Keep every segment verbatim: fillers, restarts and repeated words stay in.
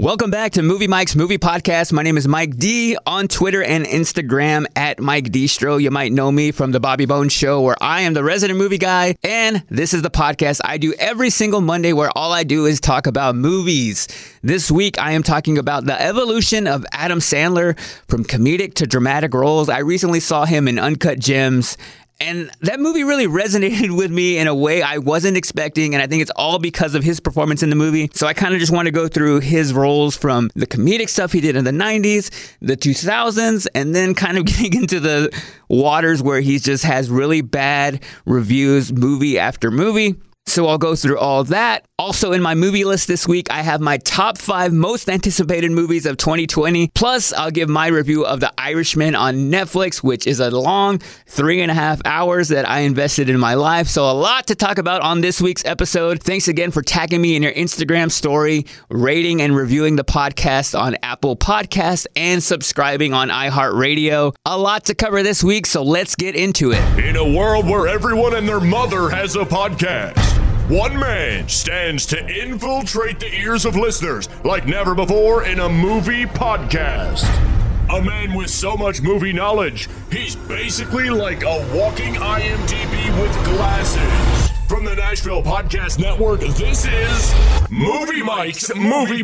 Welcome back to Movie Mike's Movie Podcast. My name is Mike D on Twitter and Instagram at Mike Distro. You might know me from the Bobby Bones Show, where I am the resident movie guy. And this is the podcast I do every single Monday, where all I do is talk about movies. This week, I am talking about the evolution of Adam Sandler from comedic to dramatic roles. I recently saw him in Uncut Gems, and that movie really resonated with me in a way I wasn't expecting, and I think it's all because of his performance in the movie. So I kind of just want to go through his roles from the comedic stuff he did in the nineties, the two thousands, and then kind of getting into the waters where he just has really bad reviews movie after movie. So I'll go through all that. Also in my movie list this week, I have my top five most anticipated movies of twenty twenty. Plus, I'll give my review of The Irishman on Netflix, which is a long three and a half hours that I invested in my life. So a lot to talk about on this week's episode. Thanks again for tagging me in your Instagram story, rating and reviewing the podcast on Apple Podcasts, and subscribing on iHeartRadio. A lot to cover this week, so let's get into it. In a world where everyone and their mother has a podcast, one man stands to infiltrate the ears of listeners like never before in a movie podcast. A man with so much movie knowledge, he's basically like a walking I M D B with glasses. From the Nashville Podcast Network, this is Movie Mike's Movie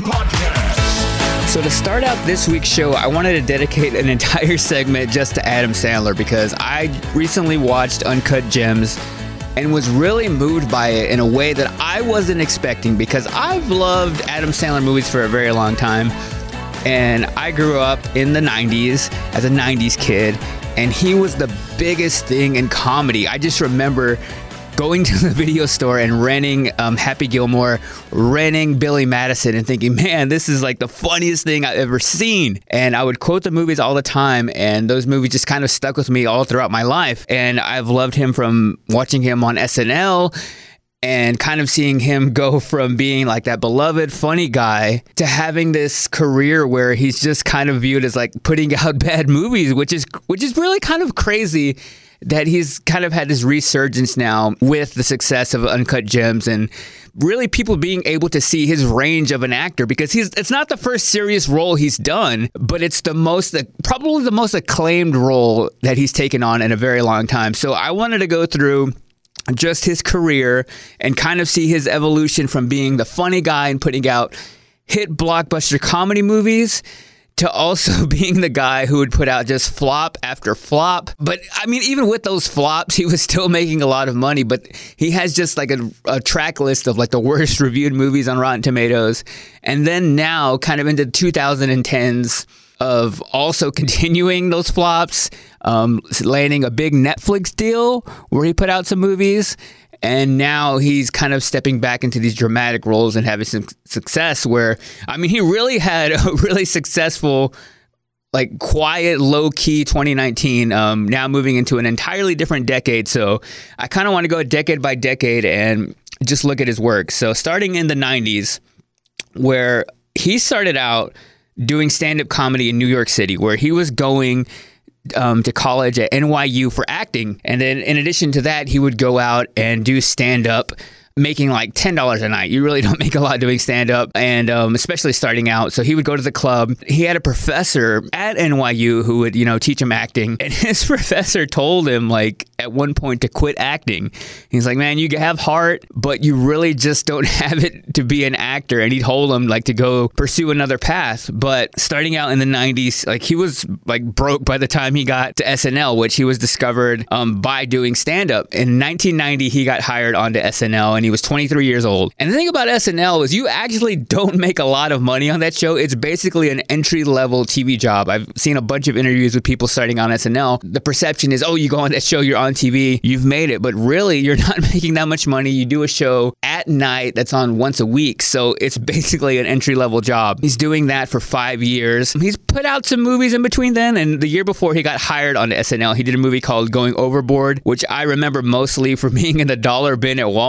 Podcast. So to start out this week's show, I wanted to dedicate an entire segment just to Adam Sandler, because I recently watched Uncut Gems and was really moved by it in a way that I wasn't expecting, because I've loved Adam Sandler movies for a very long time. And I grew up in the nineties as a nineties kid, and he was the biggest thing in comedy. I just remember going to the video store and renting um, Happy Gilmore, renting Billy Madison, and thinking, man, this is like the funniest thing I've ever seen. And I would quote the movies all the time, and those movies just kind of stuck with me all throughout my life. And I've loved him from watching him on S N L and kind of seeing him go from being like that beloved, funny guy to having this career where he's just kind of viewed as like putting out bad movies, which is which is really kind of crazy. That he's kind of had this resurgence now with the success of Uncut Gems, and really people being able to see his range of an actor, because he's it's not the first serious role he's done, but it's the most, probably the most acclaimed role that he's taken on in a very long time. So I wanted to go through just his career and kind of see his evolution from being the funny guy and putting out hit blockbuster comedy movies to also being the guy who would put out just flop after flop. But I mean, even with those flops, he was still making a lot of money. But he has just like a, a track list of like the worst reviewed movies on Rotten Tomatoes. And then now kind of into the two thousand tens of also continuing those flops, um, landing a big Netflix deal where he put out some movies. And now he's kind of stepping back into these dramatic roles and having some success where, I mean, he really had a really successful, like quiet, low key twenty nineteen, um, now moving into an entirely different decade. So I kind of want to go decade by decade and just look at his work. So starting in the nineties, where he started out doing stand-up comedy in New York City, where he was going Um, to college at N Y U for acting. And then in addition to that, he would go out and do stand-up, making like ten dollars a night. You really don't make a lot doing stand-up, and um, especially starting out. So he would go to the club. He had a professor at N Y U who would, you know, teach him acting. And his professor told him, like, at one point to quit acting. He's like, man, you have heart, but you really just don't have it to be an actor. And he told him, like, to go pursue another path. But starting out in the nineties, like, he was, like, broke by the time he got to S N L, which he was discovered um, by doing stand-up. In nineteen ninety, he got hired onto S N L, and he was twenty-three years old. And the thing about S N L is you actually don't make a lot of money on that show. It's basically an entry-level T V job. I've seen a bunch of interviews with people starting on S N L. The perception is, oh, you go on that show, you're on T V, you've made it. But really, you're not making that much money. You do a show at night that's on once a week. So it's basically an entry-level job. He's doing that for five years. He's put out some movies in between then. And the year before he got hired on S N L, he did a movie called Going Overboard, which I remember mostly for being in the dollar bin at Walmart.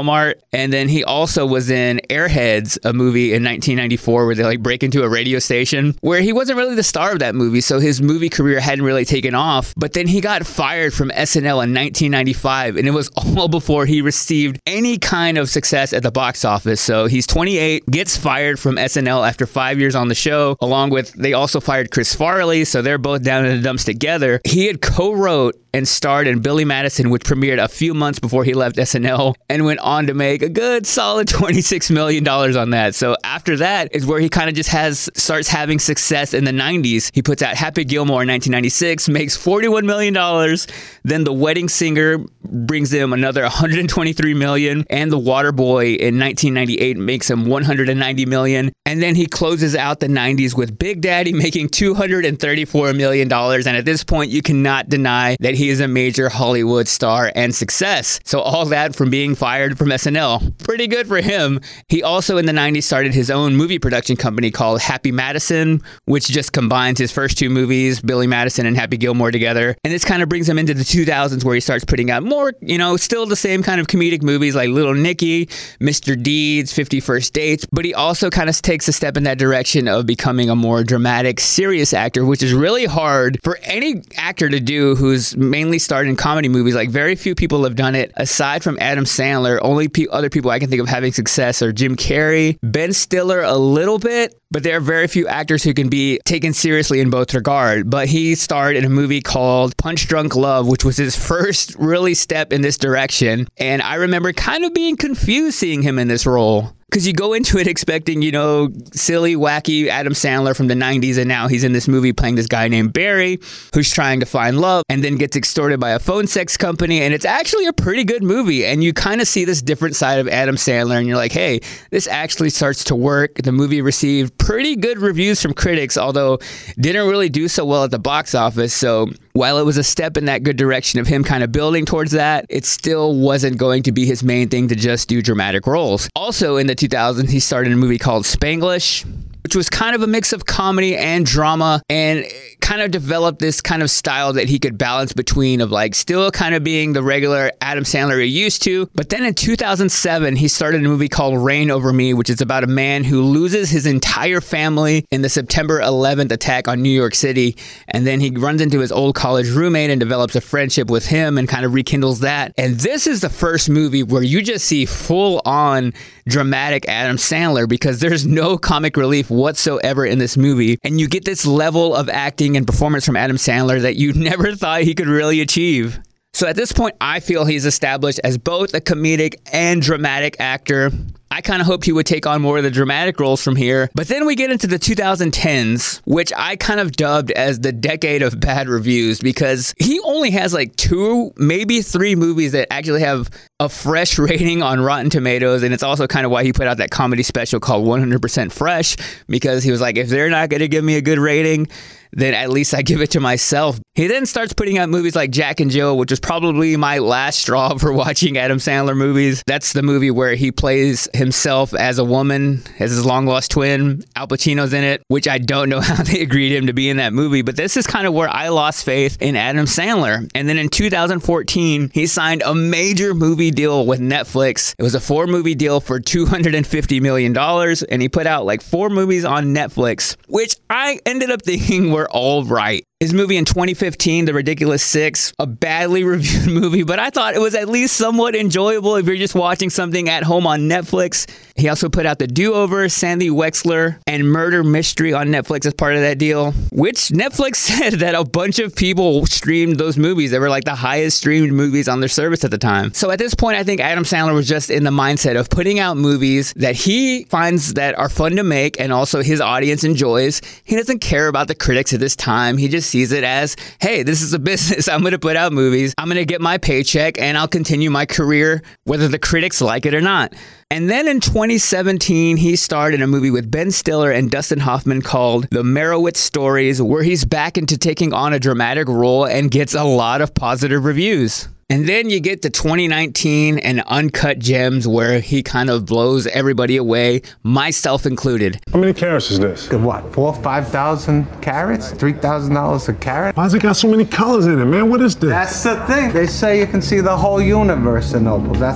And then he also was in Airheads, a movie in nineteen ninety-four where they like break into a radio station, where he wasn't really the star of that movie, so his movie career hadn't really taken off. But then he got fired from S N L in nineteen ninety-five, and it was all before he received any kind of success at the box office. So he's twenty-eight, gets fired from S N L after five years on the show, along with, they also fired Chris Farley, so they're both down in the dumps together. He had co-wrote and starred in Billy Madison, which premiered a few months before he left S N L, and went on to make a good solid twenty-six million dollars on that. So after that is where he kind of just has starts having success in the nineties. He puts out Happy Gilmore in nineteen ninety-six, makes forty-one million dollars. Then The Wedding Singer brings him another one hundred twenty-three million dollars, and The Waterboy in nineteen ninety-eight makes him one hundred ninety million dollars. And then he closes out the nineties with Big Daddy making two hundred thirty-four million dollars. And at this point, you cannot deny that he is a major Hollywood star and success. So all that from being fired from S N L. Pretty good for him. He also in the nineties started his own movie production company called Happy Madison, which just combines his first two movies, Billy Madison and Happy Gilmore, together. And this kind of brings him into the two thousands where he starts putting out more, you know, still the same kind of comedic movies like Little Nicky, Mister Deeds, fifty First Dates. But he also kind of takes a step in that direction of becoming a more dramatic, serious actor, which is really hard for any actor to do who's mainly starred in comedy movies. Like, very few people have done it aside from Adam Sandler. Only pe- other people I can think of having success are Jim Carrey, Ben Stiller a little bit, but there are very few actors who can be taken seriously in both regards. But he starred in a movie called Punch Drunk Love, which was his first really step in this direction. And I remember kind of being confused seeing him in this role. Because you go into it expecting, you know, silly, wacky Adam Sandler from the nineties, and now he's in this movie playing this guy named Barry, who's trying to find love and then gets extorted by a phone sex company. And it's actually a pretty good movie. And you kind of see this different side of Adam Sandler, and you're like, hey, this actually starts to work. The movie received pretty good reviews from critics, although didn't really do so well at the box office. So while it was a step in that good direction of him kind of building towards that, it still wasn't going to be his main thing to just do dramatic roles. Also in the two thousands, he started a movie called Spanglish, which was kind of a mix of comedy and drama, and kind of developed this kind of style that he could balance between of like still kind of being the regular Adam Sandler you're used to. But then in two thousand seven, he started a movie called Reign Over Me, which is about a man who loses his entire family in the September eleventh attack on New York City. And then he runs into his old college roommate and develops a friendship with him and kind of rekindles that. And this is the first movie where you just see full on dramatic Adam Sandler, because there's no comic relief whatsoever in this movie. And you get this level of acting and performance from Adam Sandler that you never thought he could really achieve. So at this point, I feel he's established as both a comedic and dramatic actor. I kind of hoped he would take on more of the dramatic roles from here. But then we get into the two thousand tens, which I kind of dubbed as the decade of bad reviews, because he only has like two, maybe three movies that actually have a fresh rating on Rotten Tomatoes. And it's also kind of why he put out that comedy special called one hundred percent Fresh, because he was like, if they're not going to give me a good rating, then at least I give it to myself. He then starts putting out movies like Jack and Jill, which was probably my last straw for watching Adam Sandler movies. That's the movie where he plays himself as a woman, as his long-lost twin. Al Pacino's in it, which I don't know how they agreed him to be in that movie, but this is kind of where I lost faith in Adam Sandler. And then in two thousand fourteen, he signed a major movie deal with Netflix. It was a four-movie deal for two hundred fifty million dollars, and he put out like four movies on Netflix, which I ended up thinking were all right. His movie in twenty fifteen, The Ridiculous Six, a badly reviewed movie, but I thought it was at least somewhat enjoyable if you're just watching something at home on Netflix. He also put out The Do-Over, Sandy Wexler, and Murder Mystery on Netflix as part of that deal, which Netflix said that a bunch of people streamed those movies. They were like the highest streamed movies on their service at the time. So at this point, I think Adam Sandler was just in the mindset of putting out movies that he finds that are fun to make and also his audience enjoys. He doesn't care about the critics at this time. He just sees it as, hey, this is a business. I'm going to put out movies. I'm going to get my paycheck and I'll continue my career whether the critics like it or not. And then in twenty seventeen, he starred in a movie with Ben Stiller and Dustin Hoffman called The Merowitz Stories, where he's back into taking on a dramatic role and gets a lot of positive reviews. And then you get to twenty nineteen and Uncut Gems, where he kind of blows everybody away, myself included. How many carats is this? What, four, five thousand carats? Three thousand dollars a carat? Why's it got so many colors in it, man? What is this? That's the thing. They say you can see the whole universe in opals. That's how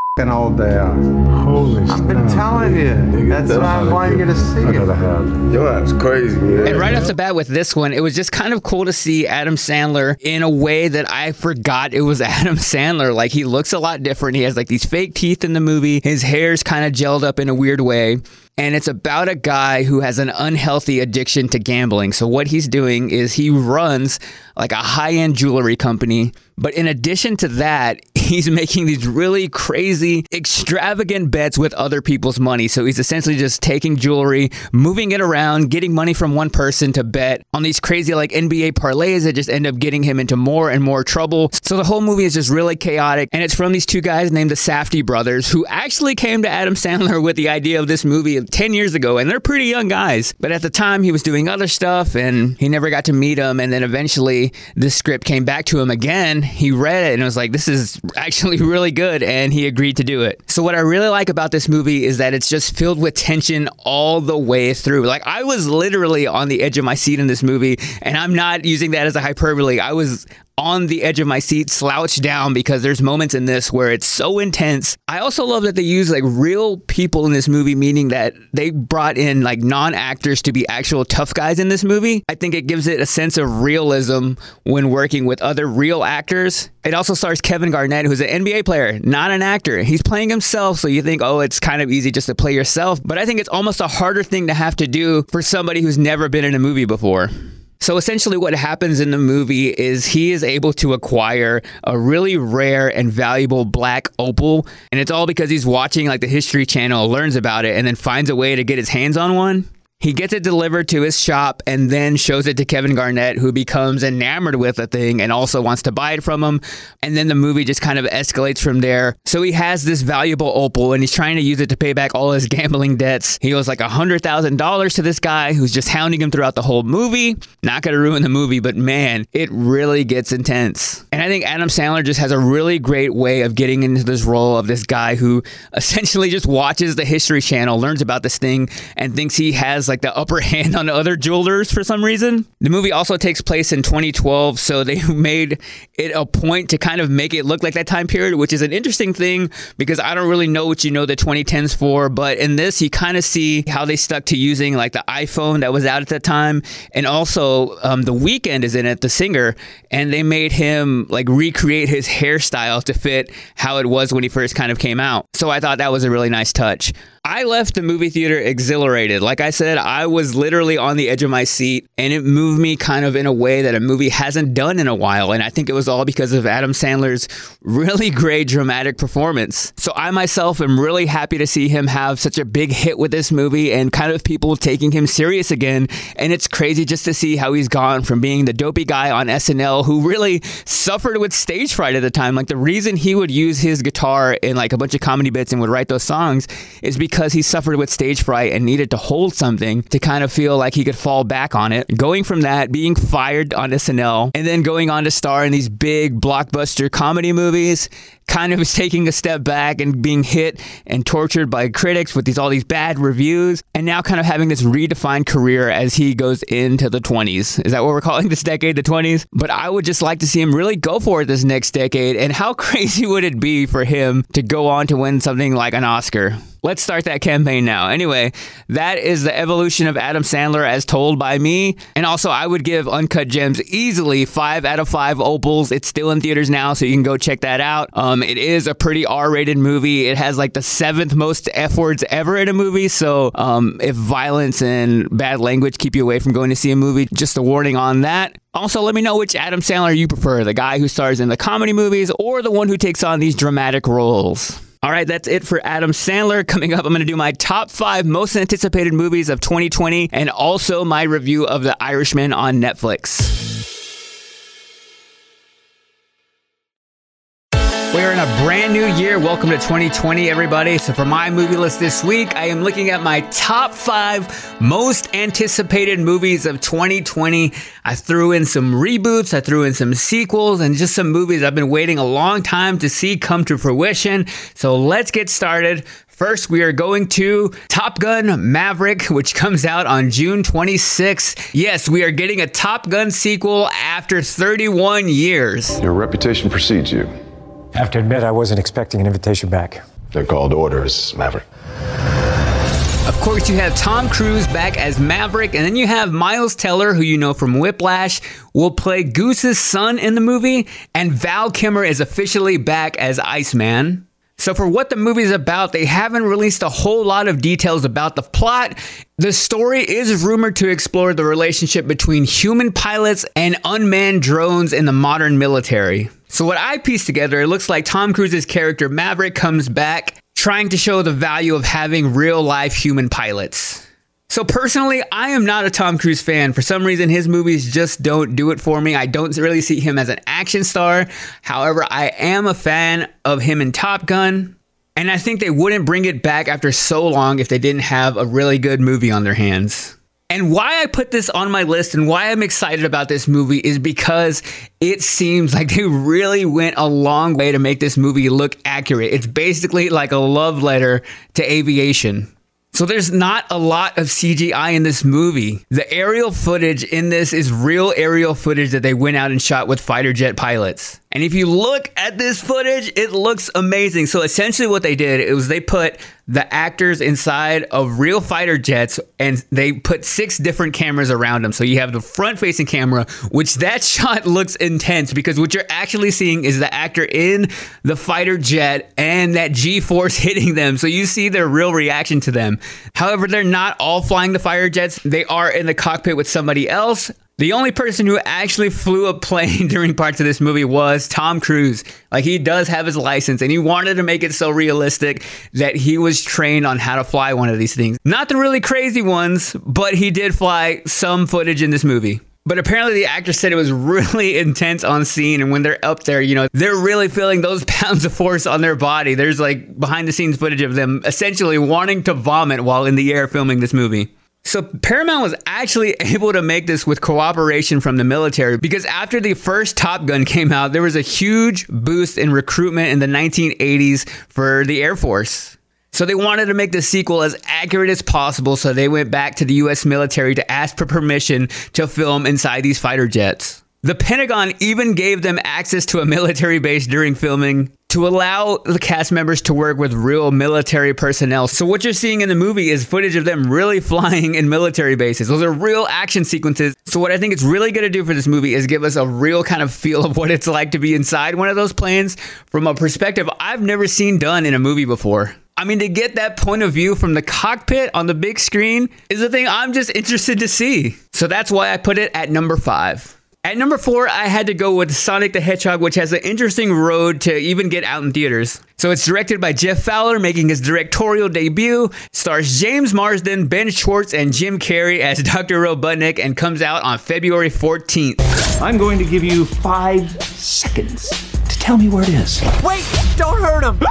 all they are. Holy I've been telling you. That's why I want you to see it. Yo, that's crazy, man. And right off the bat with this one, it was just kind of cool to see Adam Sandler in a way that I forgot it was Adam Sandler. Like, he looks a lot different. He has like these fake teeth in the movie. His hair's kind of gelled up in a weird way. And it's about a guy who has an unhealthy addiction to gambling. So what he's doing is he runs like a high-end jewelry company. But in addition to that, he's making these really crazy, extravagant bets with other people's money. So he's essentially just taking jewelry, moving it around, getting money from one person to bet on these crazy like N B A parlays that just end up getting him into more and more trouble. So the whole movie is just really chaotic. And it's from these two guys named the Safdie brothers, who actually came to Adam Sandler with the idea of this movie ten years ago. And they're pretty young guys. But at the time, he was doing other stuff and he never got to meet them. And then eventually the script came back to him again. He read it and was like, this is actually really good, and he agreed to do it. So what I really like about this movie is that it's just filled with tension all the way through. Like, I was literally on the edge of my seat in this movie, and I'm not using that as a hyperbole. I was on the edge of my seat, slouched down, because there's moments in this where it's so intense. I also love that they use like real people in this movie, meaning that they brought in like non-actors to be actual tough guys in this movie. I think it gives it a sense of realism when working with other real actors. It also stars Kevin Garnett, who's an N B A player, not an actor. He's playing himself, so you think, oh, it's kind of easy just to play yourself. But I think it's almost a harder thing to have to do for somebody who's never been in a movie before. So essentially what happens in the movie is he is able to acquire a really rare and valuable black opal. And it's all because he's watching like the History Channel, learns about it, and then finds a way to get his hands on one. He gets it delivered to his shop and then shows it to Kevin Garnett, who becomes enamored with the thing and also wants to buy it from him. And then the movie just kind of escalates from there. So he has this valuable opal and he's trying to use it to pay back all his gambling debts. He owes like one hundred thousand dollars to this guy who's just hounding him throughout the whole movie. Not going to ruin the movie, but man, it really gets intense. And I think Adam Sandler just has a really great way of getting into this role of this guy who essentially just watches the History Channel, learns about this thing, and thinks he has like the upper hand on other jewelers for some reason. The movie also takes place in twenty twelve, so they made it a point to kind of make it look like that time period, which is an interesting thing because I don't really know what you know the twenty tens for, but in this you kind of see how they stuck to using like the iPhone that was out at the time, and also um, The Weeknd is in it, the singer, and they made him like recreate his hairstyle to fit how it was when he first kind of came out. So I thought that was a really nice touch. I left the movie theater exhilarated. Like I said, I was literally on the edge of my seat, and it moved me kind of in a way that a movie hasn't done in a while. And I think it was all because of Adam Sandler's really great dramatic performance. So I myself am really happy to see him have such a big hit with this movie and kind of people taking him serious again. And it's crazy just to see how he's gone from being the dopey guy on S N L who really suffered with stage fright at the time. Like, the reason he would use his guitar in like a bunch of comedy bits and would write those songs is because because he suffered with stage fright and needed to hold something to kind of feel like he could fall back on it. Going from that, being fired on S N L, and then going on to star in these big blockbuster comedy movies, kind of taking a step back and being hit and tortured by critics with these all these bad reviews, and now kind of having this redefined career as he goes into the twenties. Is that what we're calling this decade, the twenties? But I would just like to see him really go for it this next decade, and how crazy would it be for him to go on to win something like an Oscar? Let's start that campaign now. Anyway, that is the evolution of Adam Sandler as told by me. And also, I would give Uncut Gems easily five out of five opals. It's still in theaters now, so you can go check that out. Um, it is a pretty R-rated movie. It has like the seventh most F words ever in a movie. So um, if violence and bad language keep you away from going to see a movie, just a warning on that. Also, let me know which Adam Sandler you prefer, the guy who stars in the comedy movies or the one who takes on these dramatic roles. All right, that's it for Adam Sandler. Coming up, I'm going to do my top five most anticipated movies of twenty twenty and also my review of The Irishman on Netflix. We're in a brand new year. Welcome to twenty twenty, everybody. So for my movie list this week, I am looking at my top five most anticipated movies of twenty twenty. I threw in some reboots, I threw in some sequels, and just some movies I've been waiting a long time to see come to fruition. So let's get started. First, we are going to Top Gun Maverick, which comes out on June twenty-sixth. Yes, we are getting a Top Gun sequel after thirty-one years. Your reputation precedes you. I have to admit, I wasn't expecting an invitation back. They're called orders, Maverick. Of course, you have Tom Cruise back as Maverick, and then you have Miles Teller, who you know from Whiplash, will play Goose's son in the movie, and Val Kilmer is officially back as Iceman. So for what the movie is about, they haven't released a whole lot of details about the plot. The story is rumored to explore the relationship between human pilots and unmanned drones in the modern military. So what I pieced together, it looks like Tom Cruise's character Maverick comes back trying to show the value of having real life human pilots. So personally, I am not a Tom Cruise fan. For some reason, his movies just don't do it for me. I don't really see him as an action star. However, I am a fan of him in Top Gun. And I think they wouldn't bring it back after so long if they didn't have a really good movie on their hands. And why I put this on my list and why I'm excited about this movie is because it seems like they really went a long way to make this movie look accurate. It's basically like a love letter to aviation. So there's not a lot of C G I in this movie. The aerial footage in this is real aerial footage that they went out and shot with fighter jet pilots. And if you look at this footage, it looks amazing. So essentially what they did, it was they put the actors inside of real fighter jets and they put six different cameras around them. So you have the front facing camera, which that shot looks intense because what you're actually seeing is the actor in the fighter jet and that G-force hitting them. So you see their real reaction to them. However, they're not all flying the fighter jets. They are in the cockpit with somebody else. The only person who actually flew a plane during parts of this movie was Tom Cruise. Like, he does have his license, and he wanted to make it so realistic that he was trained on how to fly one of these things. Not the really crazy ones, but he did fly some footage in this movie. But apparently the actor said it was really intense on scene, and when they're up there, you know, they're really feeling those pounds of force on their body. There's like behind the scenes footage of them essentially wanting to vomit while in the air filming this movie. So Paramount was actually able to make this with cooperation from the military because after the first Top Gun came out, there was a huge boost in recruitment in the nineteen eighties for the Air Force. So they wanted to make the sequel as accurate as possible, so they went back to the U S military to ask for permission to film inside these fighter jets. The Pentagon even gave them access to a military base during filming to allow the cast members to work with real military personnel. So what you're seeing in the movie is footage of them really flying in military bases. Those are real action sequences. So what I think it's really going to do for this movie is give us a real kind of feel of what it's like to be inside one of those planes from a perspective I've never seen done in a movie before. I mean, to get that point of view from the cockpit on the big screen is the thing I'm just interested to see. So that's why I put it at number five. At number four, I had to go with Sonic the Hedgehog, which has an interesting road to even get out in theaters. So it's directed by Jeff Fowler, making his directorial debut, stars James Marsden, Ben Schwartz, and Jim Carrey as Doctor Robotnik, and comes out on February fourteenth. I'm going to give you five seconds to tell me where it is. Wait, don't hurt him!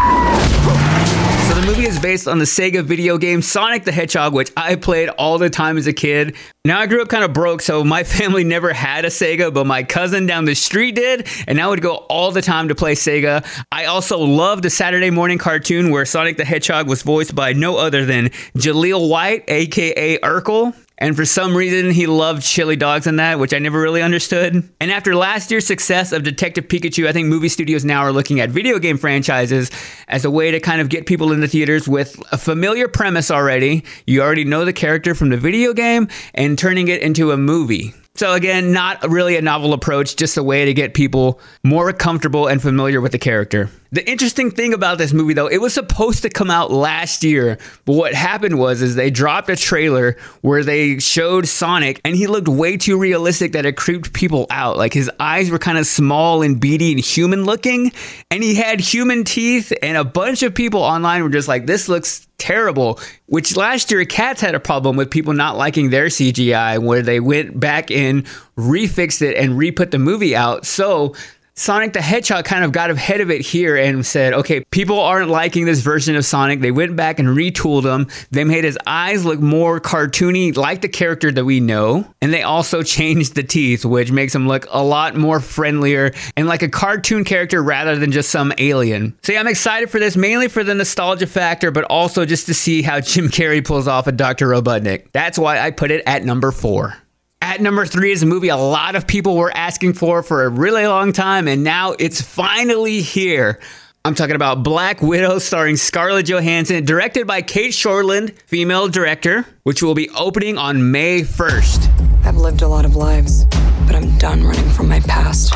So the movie is based on the Sega video game Sonic the Hedgehog, which I played all the time as a kid. Now, I grew up kind of broke, so my family never had a Sega, but my cousin down the street did, and I would go all the time to play Sega. I also loved the Saturday morning cartoon where Sonic the Hedgehog was voiced by no other than Jaleel White, aka Urkel. And for some reason, he loved chili dogs in that, which I never really understood. And after last year's success of Detective Pikachu, I think movie studios now are looking at video game franchises as a way to kind of get people in the theaters with a familiar premise already. You already know the character from the video game and turning it into a movie. So again, not really a novel approach, just a way to get people more comfortable and familiar with the character. The interesting thing about this movie, though, it was supposed to come out last year, but what happened was is they dropped a trailer where they showed Sonic, and he looked way too realistic that it creeped people out. Like, his eyes were kind of small and beady and human looking, and he had human teeth, and a bunch of people online were just like, this looks terrible, which last year Cats had a problem with people not liking their C G I, where they went back in, refixed it, and re-put the movie out. So Sonic the Hedgehog kind of got ahead of it here and said, okay, people aren't liking this version of Sonic. They went back and retooled him. They made his eyes look more cartoony, like the character that we know. And they also changed the teeth, which makes him look a lot more friendlier and like a cartoon character rather than just some alien. So yeah, I'm excited for this, mainly for the nostalgia factor, but also just to see how Jim Carrey pulls off a Doctor Robotnik. That's why I put it at number four. At number three is a movie a lot of people were asking for for a really long time, and now it's finally here. I'm talking about Black Widow starring Scarlett Johansson, directed by Kate Shortland, female director, which will be opening on May first. I've lived a lot of lives, but I'm done running from my past.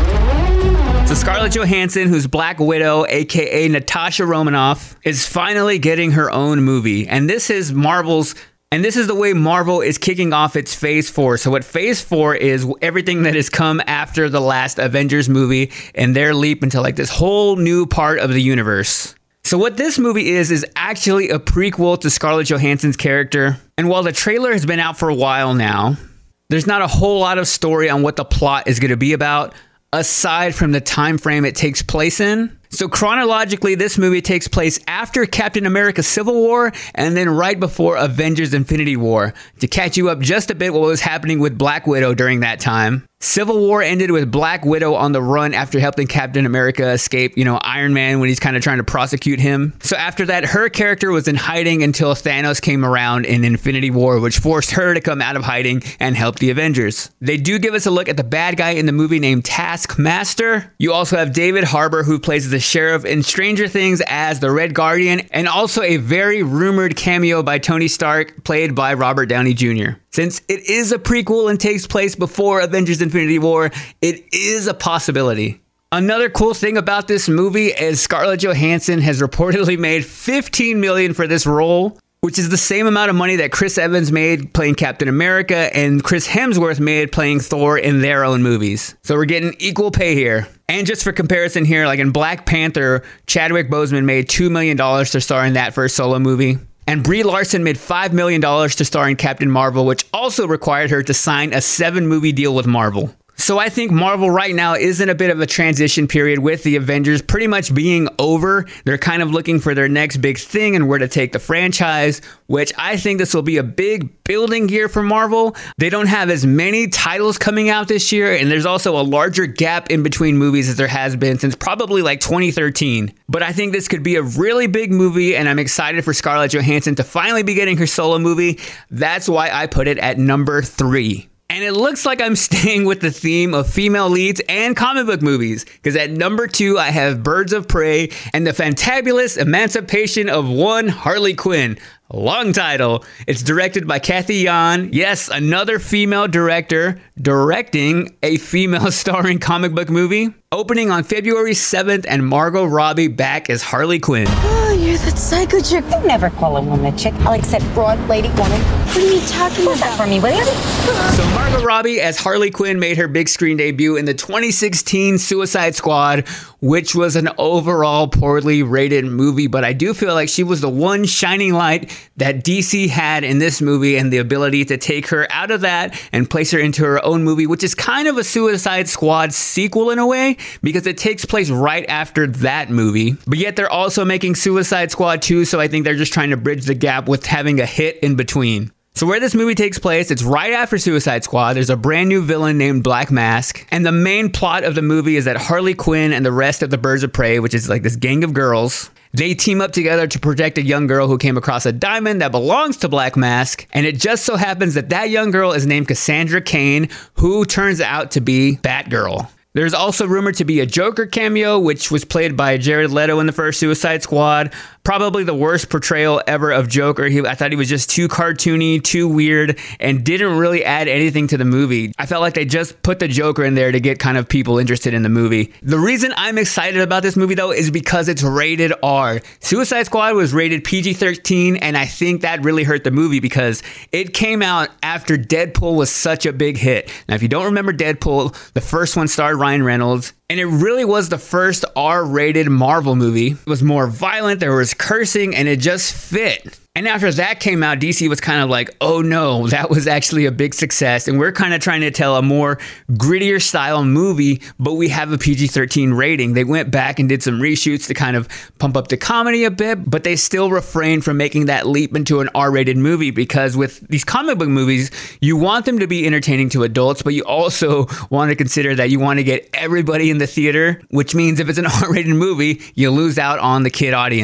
So Scarlett Johansson, who's Black Widow, aka Natasha Romanoff, is finally getting her own movie. And this is Marvel's, and this is the way Marvel is kicking off its Phase four. So what Phase four is everything that has come after the last Avengers movie and their leap into like this whole new part of the universe. So what this movie is, is actually a prequel to Scarlett Johansson's character. And while the trailer has been out for a while now, there's not a whole lot of story on what the plot is going to be about, aside from the time frame it takes place in. So chronologically, this movie takes place after Captain America Civil War and then right before Avengers Infinity War. To catch you up just a bit what was happening with Black Widow during that time. Civil War ended with Black Widow on the run after helping Captain America escape, you know, Iron Man when he's kind of trying to prosecute him. So after that, her character was in hiding until Thanos came around in Infinity War, which forced her to come out of hiding and help the Avengers. They do give us a look at the bad guy in the movie named Taskmaster. You also have David Harbour, who plays the sheriff in Stranger Things as the Red Guardian, and also a very rumored cameo by Tony Stark, played by Robert Downey Junior Since it is a prequel and takes place before Avengers Infinity War, it is a possibility. Another cool thing about this movie is Scarlett Johansson has reportedly made fifteen million dollars for this role, which is the same amount of money that Chris Evans made playing Captain America and Chris Hemsworth made playing Thor in their own movies. So we're getting equal pay here. And just for comparison here, like in Black Panther, Chadwick Boseman made two million dollars to star in that first solo movie. And Brie Larson made five million dollars to star in Captain Marvel, which also required her to sign a seven movie deal with Marvel. So I think Marvel right now is in a bit of a transition period with the Avengers pretty much being over. They're kind of looking for their next big thing and where to take the franchise, which I think this will be a big building year for Marvel. They don't have as many titles coming out this year, and there's also a larger gap in between movies as there has been since probably like twenty thirteen. But I think this could be a really big movie, and I'm excited for Scarlett Johansson to finally be getting her solo movie. That's why I put it at number three. And it looks like I'm staying with the theme of female leads and comic book movies, because at number two, I have Birds of Prey and the Fantabulous Emancipation of One Harley Quinn. A long title. It's directed by Kathy Yan. Yes, another female director directing a female starring comic book movie. Opening on February seventh, and Margot Robbie back as Harley Quinn. Oh, you're that psycho chick. I never call a woman a chick. I'll accept broad lady woman. What are you talking about? That for me, will you? So Margot Robbie as Harley Quinn made her big screen debut in the twenty sixteen Suicide Squad, which was an overall poorly rated movie, but I do feel like she was the one shining light that D C had in this movie, and the ability to take her out of that and place her into her own movie, which is kind of a Suicide Squad sequel in a way, because it takes place right after that movie. But yet they're also making Suicide Squad two, so I think they're just trying to bridge the gap with having a hit in between. So where this movie takes place, it's right after Suicide Squad. There's a brand new villain named Black Mask. And the main plot of the movie is that Harley Quinn and the rest of the Birds of Prey, which is like this gang of girls, they team up together to protect a young girl who came across a diamond that belongs to Black Mask. And it just so happens that that young girl is named Cassandra Cain, who turns out to be Batgirl. There's also rumored to be a Joker cameo, which was played by Jared Leto in the first Suicide Squad. Probably the worst portrayal ever of Joker. He, I thought he was just too cartoony, too weird, and didn't really add anything to the movie. I felt like they just put the Joker in there to get kind of people interested in the movie. The reason I'm excited about this movie, though, is because it's rated R. Suicide Squad was rated P G thirteen, and I think that really hurt the movie because it came out after Deadpool was such a big hit. Now, if you don't remember Deadpool, the first one starred Ryan Reynolds, and it really was the first R-rated Marvel movie. It was more violent, there was cursing, and it just fit. And after that came out, D C was kind of like, oh no, that was actually a big success. And we're kind of trying to tell a more grittier style movie, but we have a P G thirteen rating. They went back and did some reshoots to kind of pump up the comedy a bit, but they still refrained from making that leap into an R-rated movie, because with these comic book movies, you want them to be entertaining to adults, but you also want to consider that you want to get everybody in the theater, which means if it's an R-rated movie, you lose out on the kid audience.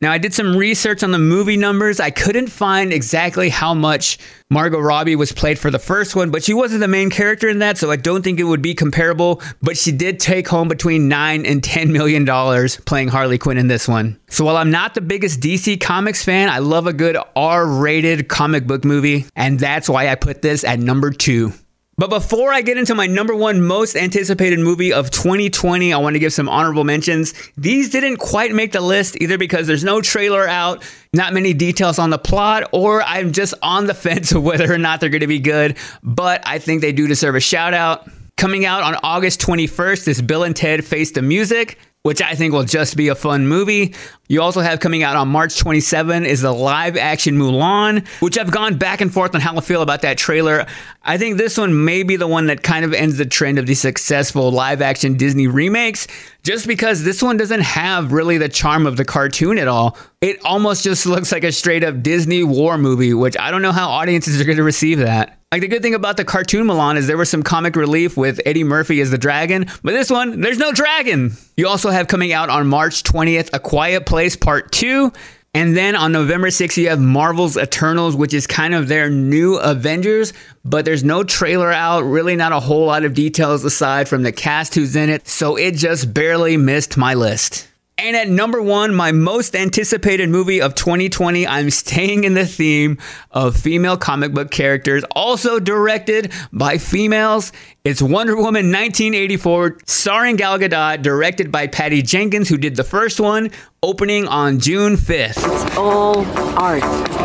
Now, I did some research on the movie numbers. I couldn't find exactly how much Margot Robbie was played for the first one, but she wasn't the main character in that, so I don't think it would be comparable. But she did take home between nine and ten million dollars playing Harley Quinn in this one. So while I'm not the biggest D C Comics fan, I love a good R-rated comic book movie, and that's why I put this at number two. But before I get into my number one most anticipated movie of twenty twenty, I want to give some honorable mentions. These didn't quite make the list either because there's no trailer out, not many details on the plot, or I'm just on the fence of whether or not they're going to be good. But I think they do deserve a shout out. Coming out on August twenty-first is Bill and Ted Face the Music, which I think will just be a fun movie. You also have coming out on March twenty-seventh is the live action Mulan, which I've gone back and forth on how I feel about that trailer. I think this one may be the one that kind of ends the trend of the successful live action Disney remakes, just because this one doesn't have really the charm of the cartoon at all. It almost just looks like a straight up Disney war movie, which I don't know how audiences are going to receive that. Like, the good thing about the cartoon Mulan is there was some comic relief with Eddie Murphy as the dragon, but this one, there's no dragon. You also have coming out on March twentieth, A Quiet Place Part two. And then on November sixth, you have Marvel's Eternals, which is kind of their new Avengers, but there's no trailer out, really not a whole lot of details aside from the cast who's in it, so it just barely missed my list. And at number one, my most anticipated movie of twenty twenty, I'm staying in the theme of female comic book characters, also directed by females. It's Wonder Woman nineteen eighty-four, starring Gal Gadot, directed by Patty Jenkins, who did the first one, opening on June fifth. It's all art.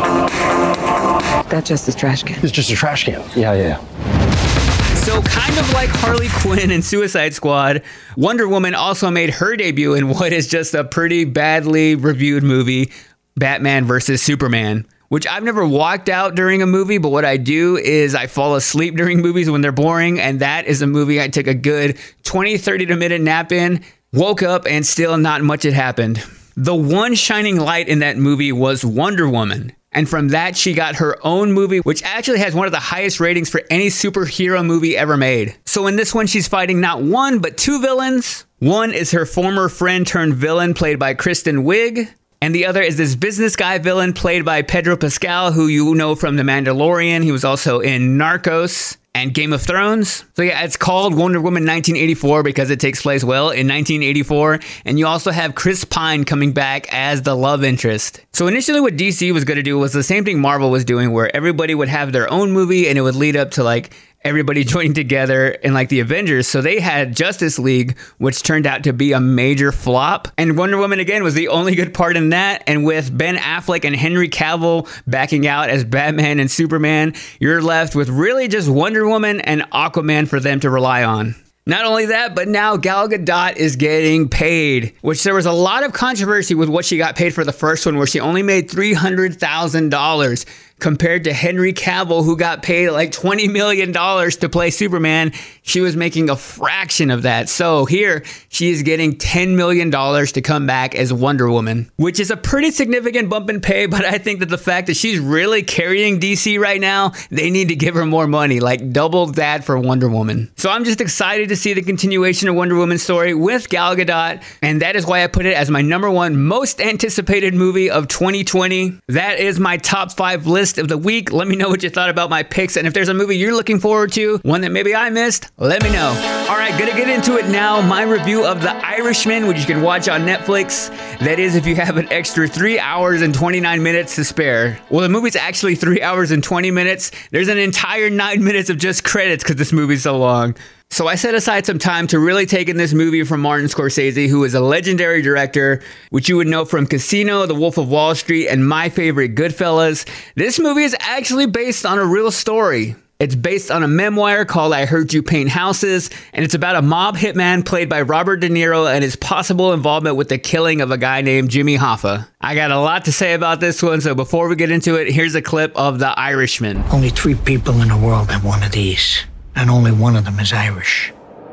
That's just a trash can. It's just a trash can. Yeah, yeah, yeah. So kind of like Harley Quinn and Suicide Squad, Wonder Woman also made her debut in what is just a pretty badly reviewed movie, Batman versus Superman, which I've never walked out during a movie, but what I do is I fall asleep during movies when they're boring, and that is a movie I took a good twenty, thirty minute nap in, woke up, and still not much had happened. The one shining light in that movie was Wonder Woman. And from that, she got her own movie, which actually has one of the highest ratings for any superhero movie ever made. So in this one, she's fighting not one, but two villains. One is her former friend turned villain, played by Kristen Wiig. And the other is this business guy villain, played by Pedro Pascal, who you know from The Mandalorian. He was also in Narcos and Game of Thrones. So yeah, it's called Wonder Woman nineteen eighty-four because it takes place, well, in nineteen eighty-four. And you also have Chris Pine coming back as the love interest. So initially what D C was going to do was the same thing Marvel was doing, where everybody would have their own movie and it would lead up to like everybody joining together in like the Avengers. So they had Justice League, which turned out to be a major flop. And Wonder Woman, again, was the only good part in that. And with Ben Affleck and Henry Cavill backing out as Batman and Superman, you're left with really just Wonder Woman and Aquaman for them to rely on. Not only that, but now Gal Gadot is getting paid, which there was a lot of controversy with what she got paid for the first one, where she only made three hundred thousand dollars. Compared to Henry Cavill, who got paid like twenty million dollars to play Superman. She was making a fraction of that. So here, she is getting ten million dollars to come back as Wonder Woman, which is a pretty significant bump in pay, but I think that the fact that she's really carrying D C right now, they need to give her more money, like double that for Wonder Woman. So I'm just excited to see the continuation of Wonder Woman's story with Gal Gadot, and that is why I put it as my number one most anticipated movie of twenty twenty. That is my top five list of the week. Let me know what you thought about my picks, and if there's a movie you're looking forward to, one that maybe I missed, let me know. All right, gonna get into it now. My review of The Irishman, which you can watch on Netflix. That is if you have an extra three hours and twenty-nine minutes to spare. Well, the movie's actually three hours and twenty minutes. There's an entire nine minutes of just credits because this movie's so long. So I set aside some time to really take in this movie from Martin Scorsese, who is a legendary director, which you would know from Casino, The Wolf of Wall Street, and my favorite, Goodfellas. This movie is actually based on a real story. It's based on a memoir called I Heard You Paint Houses, and it's about a mob hitman played by Robert De Niro and his possible involvement with the killing of a guy named Jimmy Hoffa. I got a lot to say about this one, so before we get into it, here's a clip of The Irishman. Only three people in the world have one of these, and only one of them is Irish.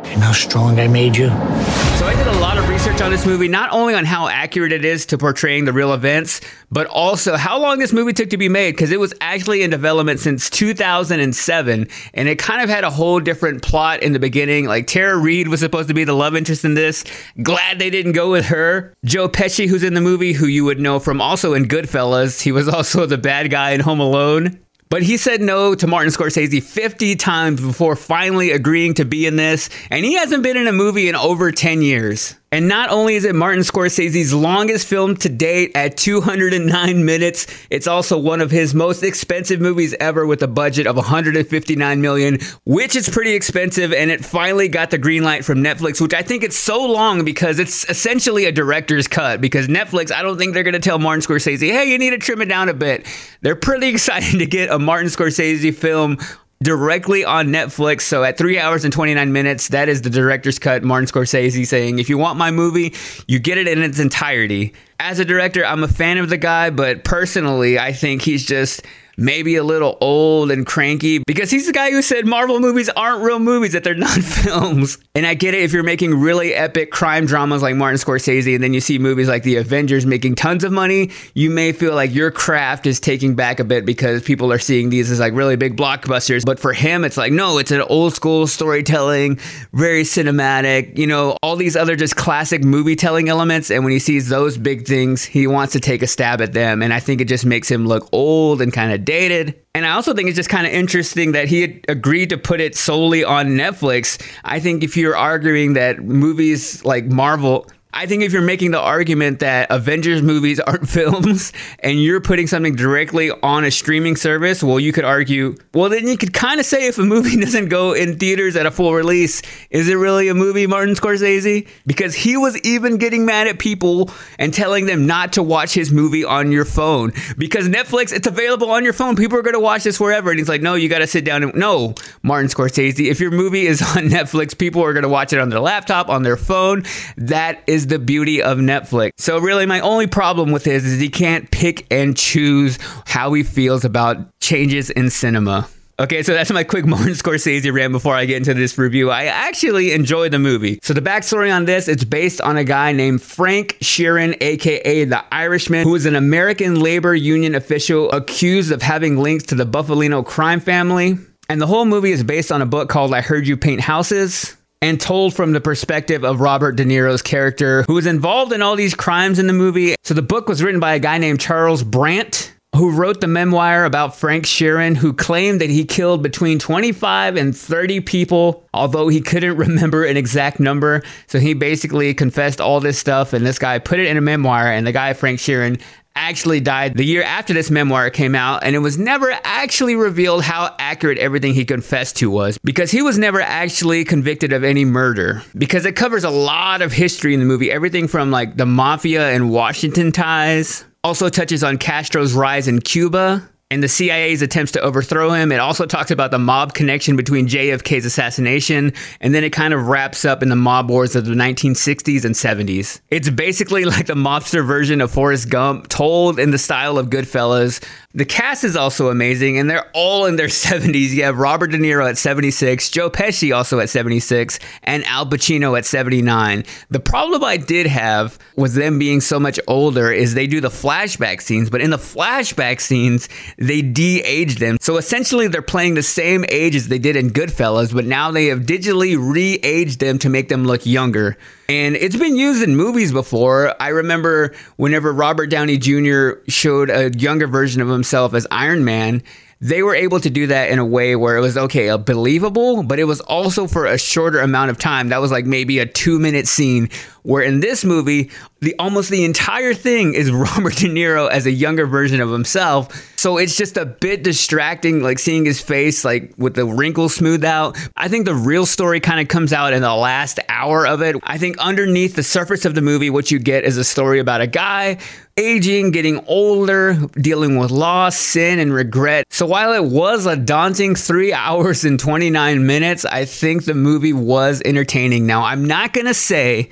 And how strong I made you. So I did a lot of research on this movie, not only on how accurate it is to portraying the real events, but also how long this movie took to be made, because it was actually in development since two thousand seven, and it kind of had a whole different plot in the beginning. Like, Tara Reid was supposed to be the love interest in this. Glad they didn't go with her. Joe Pesci, who's in the movie, who you would know from also in Goodfellas. He was also the bad guy in Home Alone. But he said no to Martin Scorsese fifty times before finally agreeing to be in this. And he hasn't been in a movie in over ten years. And not only is it Martin Scorsese's longest film to date at two hundred nine minutes, it's also one of his most expensive movies ever with a budget of one hundred fifty-nine million dollars, which is pretty expensive. And it finally got the green light from Netflix, which I think it's so long because it's essentially a director's cut. Because Netflix, I don't think they're going to tell Martin Scorsese, hey, you need to trim it down a bit. They're pretty excited to get a Martin Scorsese film directly on Netflix. So at three hours and twenty-nine minutes, that is the director's cut. Martin Scorsese saying, if you want my movie, you get it in its entirety. As a director, I'm a fan of the guy, but personally, I think he's just maybe a little old and cranky, because he's the guy who said Marvel movies aren't real movies, that they're not films. And I get it if you're making really epic crime dramas like Martin Scorsese, and then you see movies like The Avengers making tons of money, you may feel like your craft is taking back a bit because people are seeing these as like really big blockbusters. But for him, it's like, no, it's an old school storytelling, very cinematic, you know, all these other just classic movie telling elements. And when he sees those big things, he wants to take a stab at them. And I think it just makes him look old and kind of dated. And I also think it's just kind of interesting that he had agreed to put it solely on Netflix. I think if you're arguing that movies like Marvel, I think if you're making the argument that Avengers movies aren't films and you're putting something directly on a streaming service, well, you could argue, well, then you could kind of say if a movie doesn't go in theaters at a full release, is it really a movie, Martin Scorsese? Because he was even getting mad at people and telling them not to watch his movie on your phone. Because Netflix, it's available on your phone. People are going to watch this wherever. And he's like, no, you got to sit down and... No, Martin Scorsese, if your movie is on Netflix, people are going to watch it on their laptop, on their phone. That is the beauty of Netflix. So really, my only problem with this is he can't pick and choose how he feels about changes in cinema. Okay, so that's my quick Martin Scorsese rant before I get into this review. I actually enjoyed the movie. So the backstory on this, it's based on a guy named Frank Sheeran, aka The Irishman, who is an American labor union official accused of having links to the Buffalino crime family. And the whole movie is based on a book called I Heard You Paint Houses, and told from the perspective of Robert De Niro's character, who was involved in all these crimes in the movie. So the book was written by a guy named Charles Brandt, who wrote the memoir about Frank Sheeran, who claimed that he killed between twenty-five and thirty people, although he couldn't remember an exact number. So he basically confessed all this stuff, and this guy put it in a memoir, and the guy, Frank Sheeran, actually died the year after this memoir came out, and it was never actually revealed how accurate everything he confessed to was, because he was never actually convicted of any murder, because it covers a lot of history in the movie, everything from like the mafia and Washington ties, also touches on Castro's rise in Cuba and the C I A's attempts to overthrow him. It also talks about the mob connection between J F K's assassination, and then it kind of wraps up in the mob wars of the nineteen sixties and seventies. It's basically like the mobster version of Forrest Gump, told in the style of Goodfellas. The cast is also amazing, and they're all in their seventies. You have Robert De Niro at seventy-six, Joe Pesci also at seventy-six, and Al Pacino at seventy-nine. The problem I did have with them being so much older is they do the flashback scenes, but in the flashback scenes, they de-aged them. So essentially, they're playing the same age as they did in Goodfellas, but now they have digitally re-aged them to make them look younger. And it's been used in movies before. I remember whenever Robert Downey Junior showed a younger version of himself as Iron Man, they were able to do that in a way where it was, okay, believable, but it was also for a shorter amount of time. That was like maybe a two minute scene, where in this movie, the almost the entire thing is Robert De Niro as a younger version of himself. So it's just a bit distracting, like seeing his face like with the wrinkles smoothed out. I think the real story kind of comes out in the last hour of it. I think underneath the surface of the movie, what you get is a story about a guy aging, getting older, dealing with loss, sin, and regret. So while it was a daunting three hours and twenty-nine minutes, I think the movie was entertaining. Now, I'm not going to say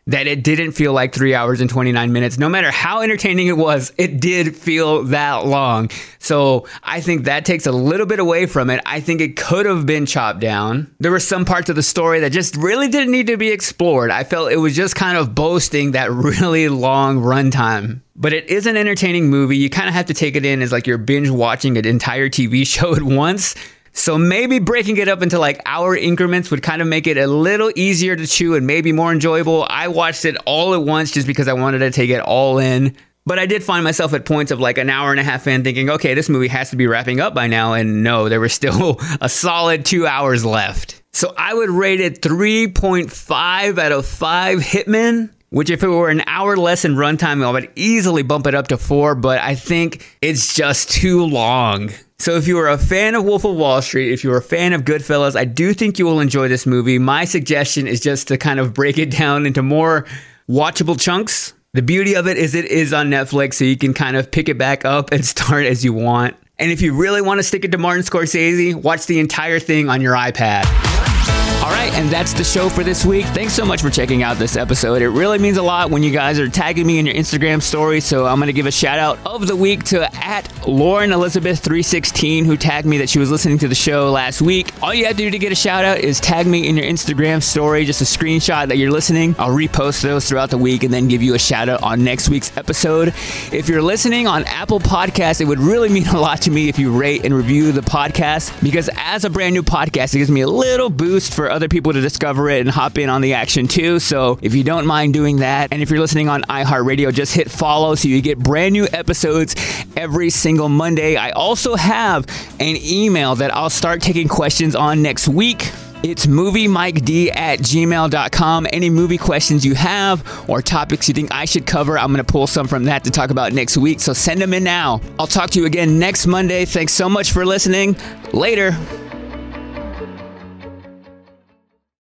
that it didn't feel like three hours and twenty-nine minutes. No matter how entertaining it was, it did feel that long. So I think that takes a little bit away from it. I think it could have been chopped down. There were some parts of the story that just really didn't need to be explored. I felt it was just kind of boasting that really long runtime. But it is an entertaining movie. You kind of have to take it in as like you're binge watching an entire T V show at once. So maybe breaking it up into like hour increments would kind of make it a little easier to chew and maybe more enjoyable. I watched it all at once just because I wanted to take it all in. But I did find myself at points of like an hour and a half in thinking, okay, this movie has to be wrapping up by now. And no, there was still a solid two hours left. So I would rate it three point five out of five Hitmen, which if it were an hour less in runtime, I would easily bump it up to four. But I think it's just too long. So if you are a fan of Wolf of Wall Street, if you're a fan of Goodfellas, I do think you will enjoy this movie. My suggestion is just to kind of break it down into more watchable chunks. The beauty of it is it is on Netflix, so you can kind of pick it back up and start as you want. And if you really want to stick it to Martin Scorsese, watch the entire thing on your iPad. All right, and that's the show for this week. Thanks so much for checking out this episode. It really means a lot when you guys are tagging me in your Instagram story, so I'm going to give a shout out of the week to at Lauren Elizabeth three sixteen, who tagged me that she was listening to the show last week. All you have to do to get a shout out is tag me in your Instagram story, just a screenshot that you're listening. I'll repost those throughout the week and then give you a shout out on next week's episode. If you're listening on Apple Podcasts, it would really mean a lot to me if you rate and review the podcast, because as a brand new podcast, it gives me a little boost for other people to discover it and hop in on the action too. So if you don't mind doing that, and if you're listening on iHeartRadio, just hit follow so you get brand new episodes every single Monday. I also have an email that I'll start taking questions on next week. It's moviemiked at gmail dot com. Any movie questions you have or topics you think I should cover, I'm going to pull some from that to talk about next week. So send them in now. I'll talk to you again next Monday. Thanks so much for listening. Later.